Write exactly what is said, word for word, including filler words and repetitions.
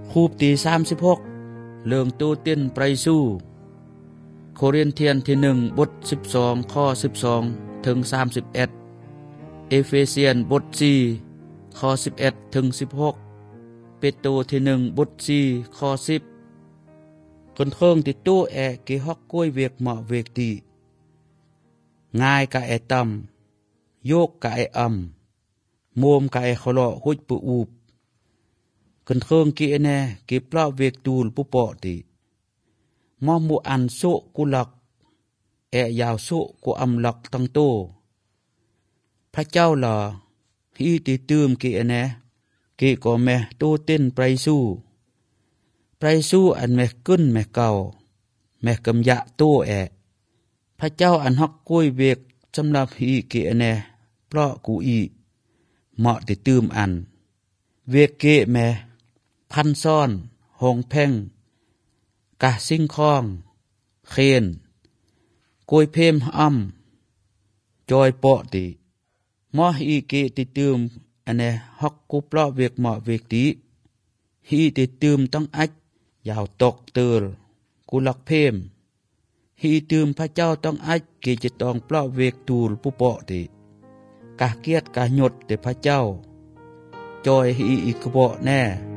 คูบตีสามสิบหกเรื่องตูเต้นไปสู้โครินเทียนที่หนึ่งบทสิบสองข้อสิบสองถึงสามสิบเอ็ดเอเฟเซียนบทสี่ข้อสิบเอ็ดถึงสิบหกเปโตรที่หนึ่งบทสี่ข้อสิบคนเทิงติดตู้แอกิฮอกกล้วยเวกเหมาะเวกตีง่ายกะไอตำโยกกะไออ่ำโมมกะไอขลอหุดปูอูบคนเทิงกีแน่กีปลาเวกตูลปุปอติมอมูอันโซกุลักแอยาวโซกุอัมลักตังโตพระเจ้าล่ะฮีติตืมกีแน่กีก็แม่โตเต้นไปสู้ไปสู้อันแม่ขึ้นแม่เก่าแม่กำยะโตแอพระเจ้าอันฮักกล้วยเวกสำหรับฮีกีแน่เพราะกูอีเหมาะติตืมอันเวกเกแม่พันซ่อนหงแพ่งกะซิ่งคองเคนกล้วยเพมอ้ำจอยเปาะติมอฮีเกติตืมอันแน่ฮักกูเปราะเวกเหมาะเวกติฮีติตืมต้องอัดยาวตกเตอลกูลักเพมฮีตืมพระเจ้าต้องอัดเกจะต้องเปราะเวกตูลปุปอติกะเกียดกะหยดแต่พระเจ้าจอยฮีอีกบ่แน่